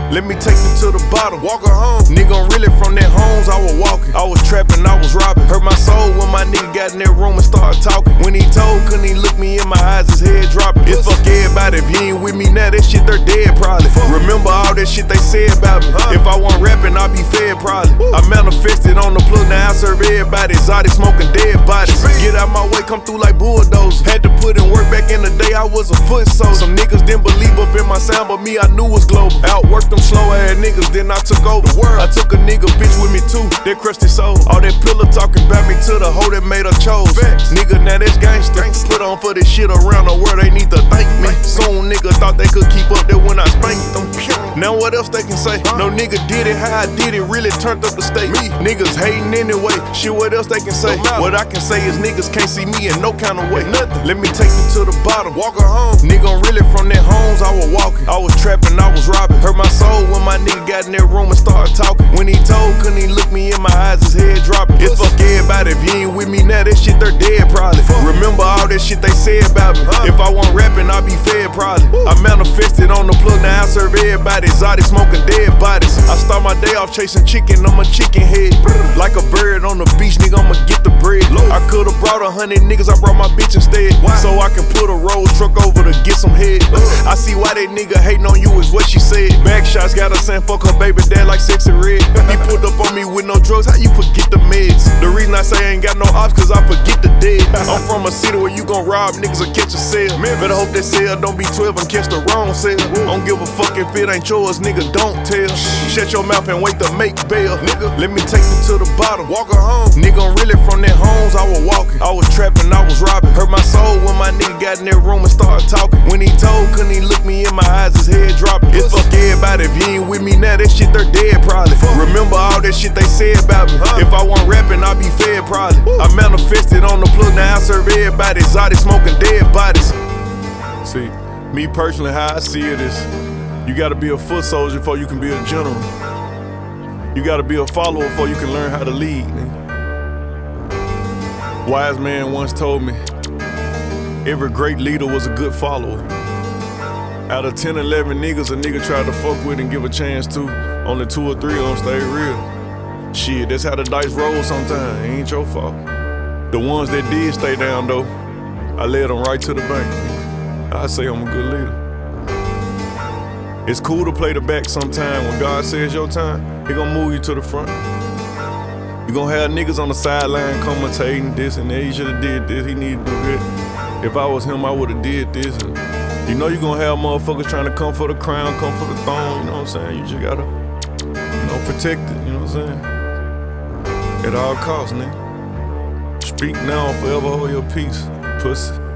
Let me take you to the bottom, walk her home. Nigga, I'm really from that homes, I was walking. I was trapping, I was robbing. Hurt my soul when my nigga got in that room and started talking. When he told, couldn't he look me in my eyes, his head dropping. It's fuck everybody, if he ain't with me now, that shit they're dead probably. Remember all that shit they said about me. If I wasn't rapping, I'd be fed probably. I manifested on the plug, now I serve everybody. Exotic smoking dead bodies. Get out my way, come through like bulldozers. Had to put in work back in the day, I was a foot soldier. Some niggas didn't believe up in my sound, but me, I knew was global. Outworked them slow ass niggas, then I took over the world. I took a nigga bitch with me too, that crusty soul. All that pillow talking about me to the hoe that made her chose. Nigga, now that's gangsta. Put on for this shit around the world, they need to thank me. Soon niggas thought they could keep up that when I spanked them. Now what else they can say? No nigga did it how I did it, really turned up the state. Niggas hating anyway, shit what else they can say? What I can say is niggas can't see me in no kind of way. Nothing. Let me take you to the bottom, walk her home. Nigga, I'm really from that homes, I was walking. I was trapping, I was robbing. Hurt my soul when my nigga got in that room and started talking. When he told, couldn't he look me in my eyes, his head dropping. It's fuck everybody, if he ain't with me now, that shit they're dead probably. Remember all that shit they said about me. If I wasn't rapping, I'd be fed probably. I manifested on the plug, now I serve everybody. Exotic smoking dead bodies. I start my day off chasing chicken, I'm a chicken head. Like a bird on the beach, nigga, I'ma get the bread. I could've brought 100 niggas, I brought my bitch instead. So I can put a road truck over to get some head. I see why that nigga hating on you is what she said. Back shots got her saying fuck her baby dad like Sexy Red. He pulled up on me with no drugs, how you forget the meds? The reason I say I ain't got no ops, cause I forget the dead. I'm from a city where you gon' rob niggas or catch a sale. Better hope that sale don't be 12 and catch the wrong sale. Don't give a fuck if it ain't yours, nigga, don't tell. Shut your mouth and wait to make bail, nigga. Let me take you to the bottom, walk her home. Nigga, I'm really from that homes, I was walking. I was trapping, I was robbing. Hurt my soul when my nigga got in that room and started talking. When he told, couldn't he look me in my eyes, his head dropping. It's fuck everybody, if he ain't with me now, that shit they're dead probably. Remember all that shit they said about me. If I wasn't rapping, I'd be fed probably. I manifested on the plug, now I serve everybody. Exotic smoking dead bodies. See, me personally, how I see it is, you gotta be a foot soldier before you can be a general. You gotta be a follower before you can learn how to lead, nigga. Wise man once told me, every great leader was a good follower. Out of 10, 11 niggas a nigga tried to fuck with and give a chance to, only 2 or 3 of them stay real. Shit, that's how the dice roll sometimes, it ain't your fault. The ones that did stay down though, I led them right to the bank. I say I'm a good leader. It's cool to play the back sometime. When God says your time, he gon' move you to the front. You gon' have niggas on the sideline commentating this and that. He should've did this, he need to do this. If I was him, I would've did this. You know you gon' have motherfuckers trying to come for the crown, come for the throne, you know what I'm saying? You just gotta, protect it, you know what I'm saying? At all costs, nigga. Speak now, forever hold your peace, pussy.